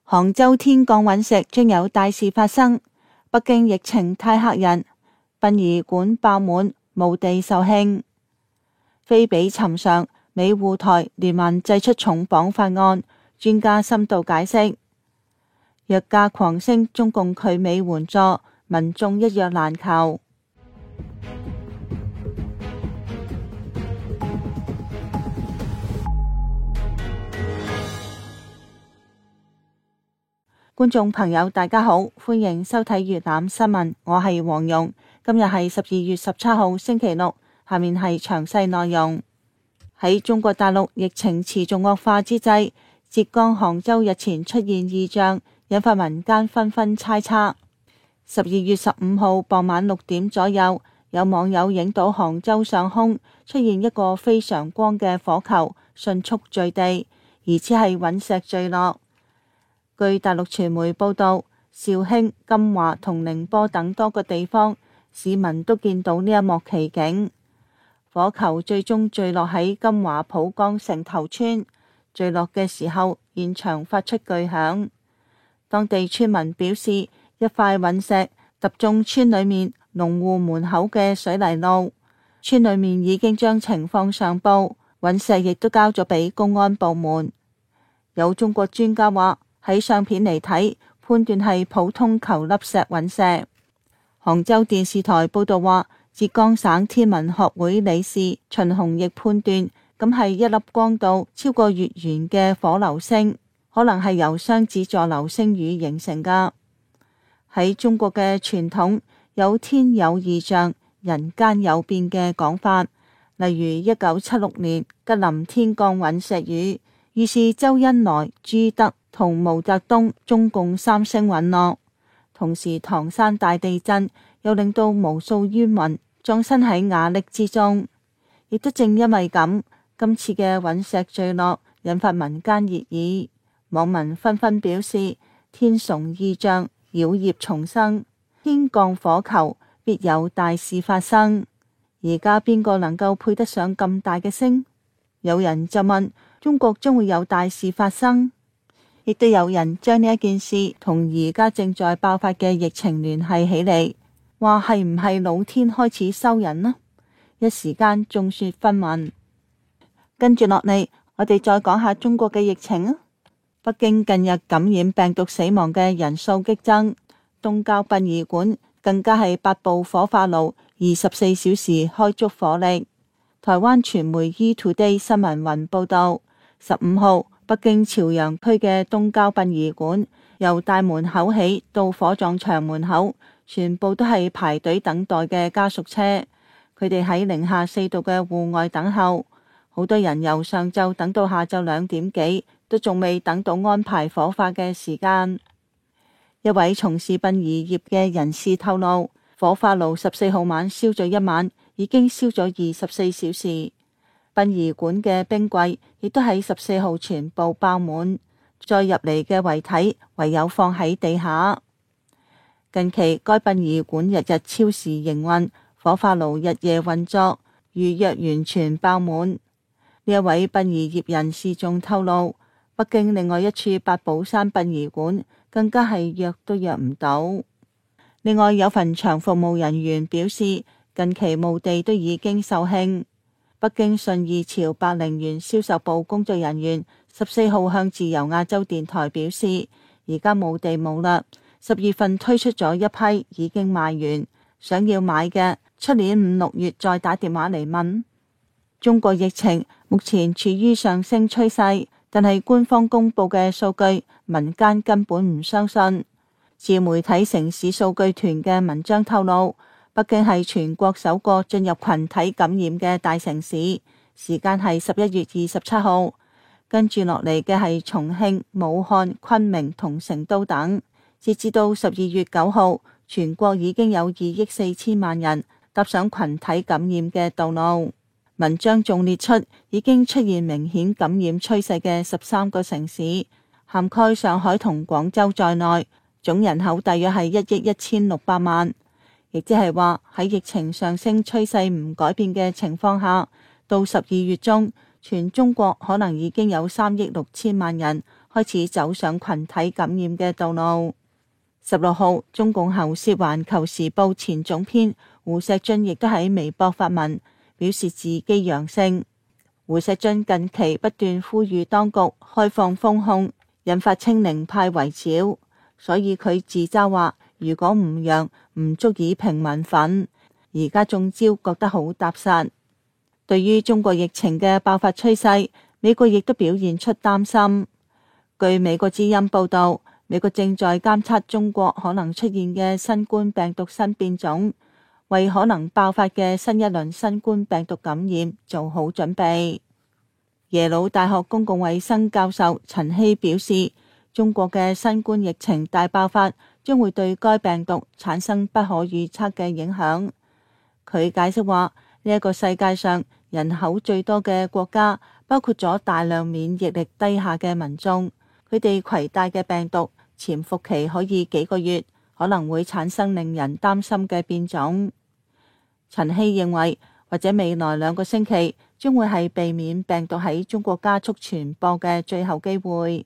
杭州天降隕石將有大事發生，北京疫情太嚇人，殯儀館爆滿，墓地售罄。非比尋常，美滬台連環祭出重磅法案，專家深度解釋。藥價狂升，中共拒美援助，民眾一藥難求。觀眾朋友大家好，歡迎收睇粵覽新聞，我係黃蓉。今日係12月17號星期六，下面係詳細內容。喺中國大陸疫情持續惡化之際，浙江杭州日前出現異象，引發民間紛紛猜測。12月15號傍晚6點左右，有網友影到杭州上空出現一個非常光嘅火球，迅速墜地，疑似係隕石墜落。據大陸傳媒報道，肇慶、金華同寧波等多個地方市民都見到呢一幕奇景。火球最終墜落喺金華浦江城頭村，墜落嘅時候現場發出巨響。當地村民表示，一塊隕石揼中村裏面農戶門口嘅水泥路，村裏面已經將情況上報，隕石亦都交咗俾公安部門。有中國專家話，喺相片嚟睇，判斷係普通球粒石隕石。杭州電視台報道話，浙江省天文學會理事秦洪亦判斷，咁係一粒光度超過月圓嘅火流星，可能係由雙子座流星雨形成噶。喺中國嘅傳統，有天有異象，人間有變嘅講法，例如1976年吉林天降隕石雨，預示周恩來、朱德同毛澤東中共三星隕落。同時唐山大地震又令到無數冤魂葬身喺瓦礫之中。亦都正因為咁，今次嘅隕石墜落引發民間熱議，網民紛紛表示天崇異象，妖孽重生，天降火球必有大事發生。而家邊個能夠配得上咁大嘅星？有人就問，中國將會有大事發生？亦都有人將呢一件事同而家正在爆發嘅疫情聯繫起嚟，話係唔係老天開始收人呢？一時間眾說紛紜。跟住落嚟，我哋再講下中國嘅疫情啊。北京近日感染病毒死亡嘅人數激增，東郊殯儀館更加係8部火化爐24小時開足火力。台灣傳媒 eToday 新聞雲報道，15號北京朝陽區嘅東郊殯儀館由大門口起到火葬場門口，全部都係排隊等待嘅家屬車，佢哋喺零下4度嘅戶外等候，好多人由上晝等到下晝2點幾，都仲未等到安排火化嘅時間。一位從事殯儀業嘅人士透露，火化爐14號晚燒咗一晚，已經燒咗24小時。殯儀館嘅冰櫃亦都喺14號全部爆滿，再入嚟嘅遺體唯有放喺地下。近期該殯儀館日日超時營運，火化爐日夜運作，預約完全爆滿。呢一位殯儀業人士仲透露，北京另外一處八寶山殯儀館更加係約都約唔到。另外有墳場服務人員表示，近期墓地都已經售罄。北京信義潮百靈園銷售部工作人員14號向自由亞洲電台表示，而家墓地冇啦，10月份推出咗一批已經賣完，想要買嘅出年5、6月再打電話嚟問。中國疫情目前處於上升趨勢，但係官方公布嘅數據，民間根本唔相信。自媒體城市數據團嘅文章透露，北京係全國首個進入群體感染嘅大城市，時間係11月27號，跟住落嚟嘅係重慶、武漢、昆明同成都等。截至到12月9號，全國已經有2億4千萬人踏上群體感染嘅道路。文章仲列出已經出現明顯感染趨勢嘅13個城市，涵蓋上海同廣州在內，總人口大約係1億1600萬。亦即係話喺疫情上升趨勢唔改變嘅情況下，到12月中，全中國可能已經有3億6千萬人開始走上群體感染嘅道路。16號，中共喉舌《環球時報》前總編胡錫進亦都喺微博發文表示自己陽性。胡錫進近期不斷呼籲當局開放封控，引發清零派圍剿，所以佢自嘲話：如果唔陽，唔足以平民憤。而家中招覺得好踏實。對於中國疫情嘅爆發趨勢，美國亦都表現出擔心。據美國之音報道，美國正在監測中國可能出現嘅新冠病毒新變種，為可能爆發嘅新一輪新冠病毒感染做好準備。耶魯大學公共衛生教授陳希表示，中國嘅新冠疫情大爆發將會對該病毒產生不可預測嘅影響。佢解釋話，呢一個世界上人口最多嘅國家，包括咗大量免疫力低下嘅民眾，佢哋攜帶嘅病毒潛伏期可以幾個月，可能會產生令人擔心嘅變種。陳希認為，或者未來2個星期將會係避免病毒喺中國加速傳播嘅最後機會。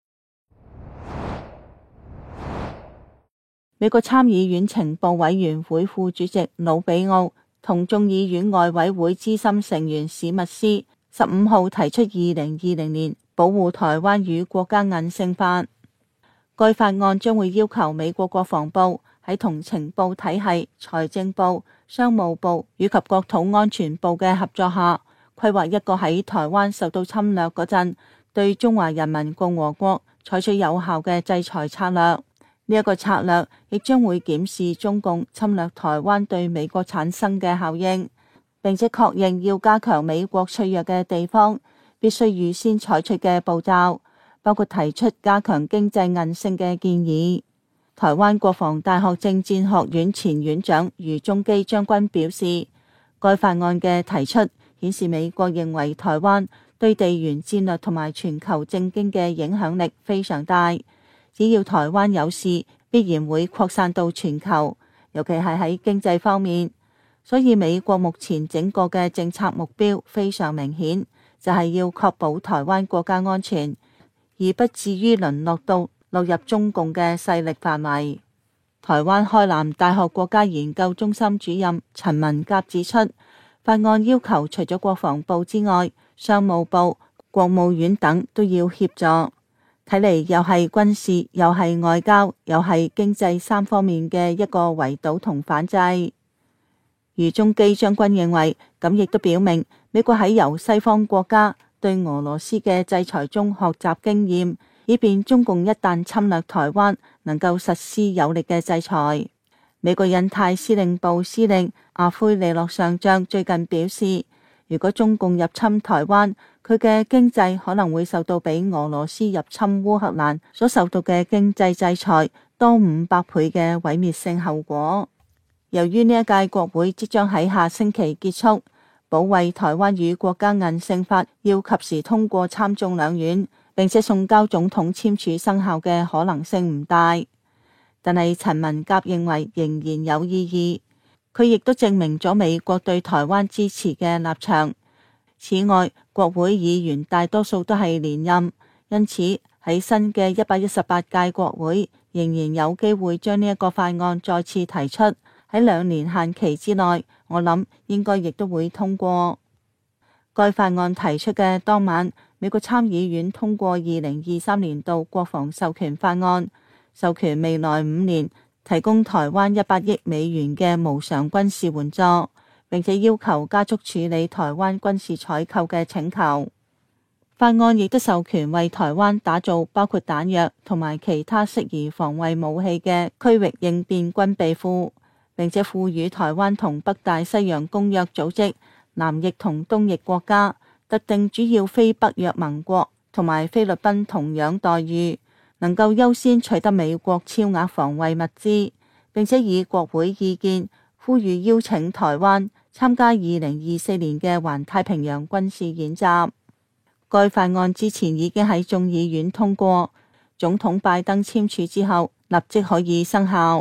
美國參議院情報委員會副主席魯比奧同眾議院外委會資深成員史密斯15號提出2020年保護台灣與國家韌性法。該法案將會要求美國國防部喺同情報體系、財政部、商務部以及國土安全部嘅合作下，規劃一個喺台灣受到侵略嗰陣，對中華人民共和國採取有效嘅制裁策略。呢一個策略亦將會檢視中共侵略台灣對美國產生嘅效應，並且確認要加強美國脆弱嘅地方必須預先採取嘅步驟，包括提出加強經濟韌性嘅建議。台灣國防大學政戰學院前院長余宗基將軍表示，該法案嘅提出顯示美國認為台灣對地緣戰略同埋全球政經嘅影響力非常大。只要台灣有事，必然會擴散到全球，尤其係喺經濟方面。所以美國目前整個嘅政策目標非常明顯，就係要確保台灣國家安全，而不至於淪落到落入中共嘅勢力範圍。台灣開南大學國家研究中心主任陳文甲指出，法案要求除咗國防部之外，商務部、國務院等都要協助。睇嚟又係軍事，又係外交，又係經濟3方面嘅一個圍堵同反制。余宗基將軍認為，咁亦都表明美國喺由西方國家對俄羅斯嘅制裁中學習經驗，以便中共一旦侵略台灣，能夠實施有力嘅制裁。美國印太司令部司令阿奎利諾上將最近表示，如果中共入侵台灣，佢嘅經濟可能會受到比俄羅斯入侵烏克蘭所受到嘅經濟制裁多500倍嘅毀滅性後果。由於呢一屆國會即將喺下星期結束，保衛台灣與國家韌性法要及時通過參眾兩院，並且送交總統簽署生效嘅可能性唔大。但係陳文甲認為仍然有意義，佢亦都證明咗美國對台灣支持嘅立場。此外，國會議員大多數都係連任，因此喺新嘅118屆國會仍然有機會將呢一個法案再次提出，喺2年限期之內，我諗應該亦都會通過。該法案提出嘅當晚，美國參議院通過2023年度國防授權法案，授權未來5年提供台灣100億美元嘅無償軍事援助，並且要求加速處理台灣軍事採購嘅請求。法案亦都授權為台灣打造包括彈藥同埋其他適宜防衛武器嘅區域應變軍備庫，並且賦予台灣同北大西洋公約組織、南翼同東翼國家、特定主要非北約盟國同埋菲律賓同樣待遇，能夠優先取得美國超額防衛物資，並且以國會意見呼籲邀請台灣參加2024年嘅環太平洋軍事演習。該法案之前已經喺眾議院通過，總統拜登簽署之後立即可以生效。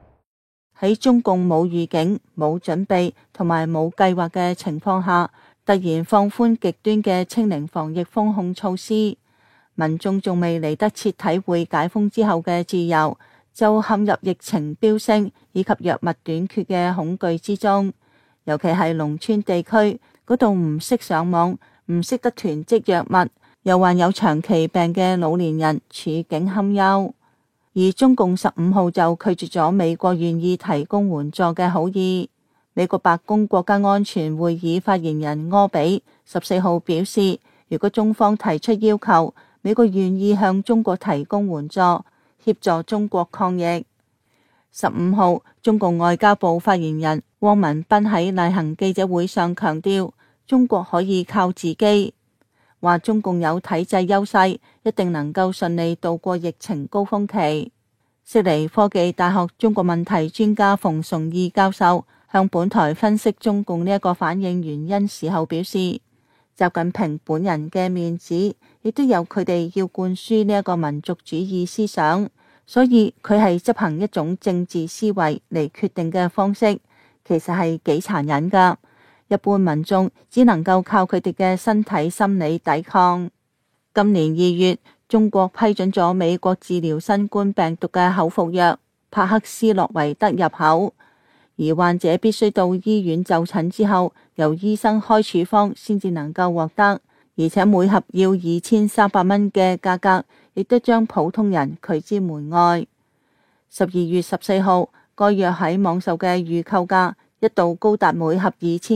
喺中共冇預警、冇準備同埋冇計劃嘅情況下，突突然放寬極端嘅清零防疫封控措施，民眾仲未嚟得切體會解封之後嘅自由，就陷入疫情飆升以及藥物短缺嘅恐懼之中。尤其係農村地區嗰度唔識上網，唔識得囤積藥物，又患有長期病嘅老年人處境堪憂。而中共15號就拒絕咗美國願意提供援助嘅好意。美國白宮國家安全會議發言人柯比14號表示，如果中方提出要求，美國願意向中國提供援助，協助中國抗疫。15號，中共外交部發言人汪文斌喺例行記者會上強調，中國可以靠自己，話中共有體制優勢，一定能夠順利度過疫情高峰期。悉尼科技大學中國問題專家馮崇義教授向本台分析中共呢一個反應原因時候表示，習近平本人嘅面子亦都有佢哋要灌輸呢一個民族主義思想，所以佢係執行一種政治思維嚟決定嘅方式，其實係幾殘忍噶。一般民眾只能夠靠佢哋嘅身體心理抵抗。今年2月，中國批准咗美國治療新冠病毒嘅口服藥帕克斯洛維德入口，而患者必須到醫院就診之後，由醫生開處方先至能夠獲得，而且每盒要2300蚊嘅價格，亦都將普通人拒之門外。12月14號，該藥喺網售嘅預購價一度高達每盒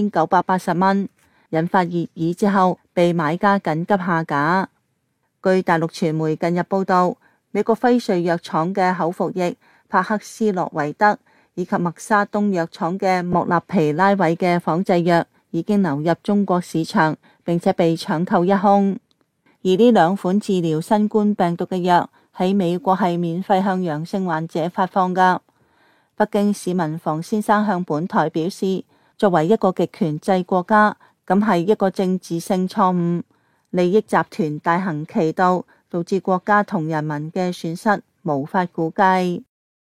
2980蚊，引發熱議之後，被買家緊急下架。據大陸傳媒近日報道，美國輝瑞藥廠嘅口服液帕克斯洛維德以及默沙東藥廠嘅莫納皮拉韋嘅仿製藥已經流入中國市場，並且被搶購一空。而呢兩款治療新冠病毒嘅藥喺美國係免費向陽性患者發放噶。北京市民房先生向本台表示，作為一個極權制國家，咁係一個政治性錯誤，利益集團大行其道，導致國家同人民嘅損失無法估計。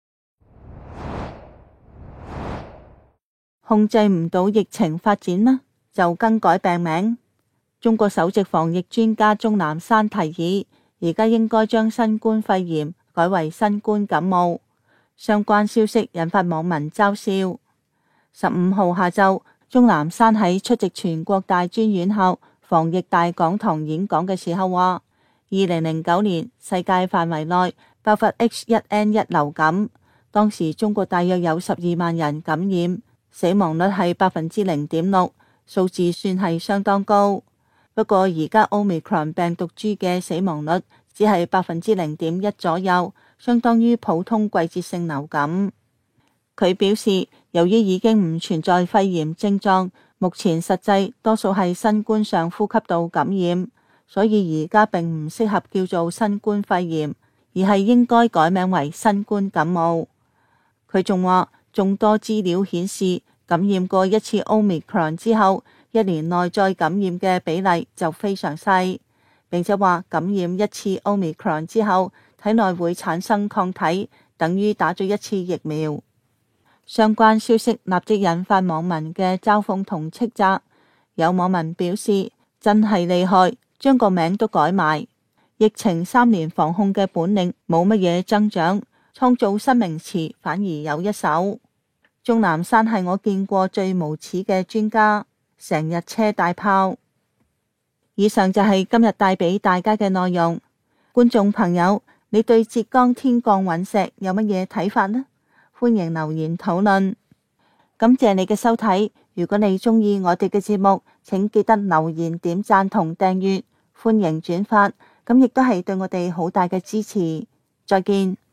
控制唔到疫情發展嗎？就更改病名。中國首席防疫專家鍾南山提議，而家應該將新冠肺炎改為新冠感冒。相關消息引發網民嘲笑。15號下晝，鍾南山喺出席全國大專院校防疫大講堂演講嘅時候話，2009年世界範圍內爆發 H1N1 流感，當時中國大約有12萬人感染，死亡率係0.6%，數字算係相當高。不過而家 Omicron 病毒株嘅死亡率只係0.1%左右，相當於普通季節性流感。佢表示，由於已經唔存在肺炎症狀，目前實際多數係新冠上呼吸道感染，所以而家並唔適合叫做新冠肺炎，而係應該改名為新冠感冒。佢仲話，眾多資料顯示，感染過一次 Omicron 之後，1年內再感染嘅比例就非常細，並且話感染一次 Omicron 之後，體內會產生抗體，等於打咗一次疫苗。相關消息立即引發網民嘅嘲諷同斥責，有網民表示真係厲害，將個名都改埋。疫情3年防控嘅本領冇乜嘢增長，創造新名詞反而有一手。鍾南山係我見過最無恥嘅專家，成日車大炮。以上就係今日帶俾大家嘅內容。觀眾朋友，你對浙江天降隕石有乜嘢睇法呢？歡迎留言討論。感謝你嘅收睇，如果你鍾意我哋嘅節目，請記得留言、點讚同訂閱，歡迎轉發，咁亦都係對我哋好大嘅支持。再見。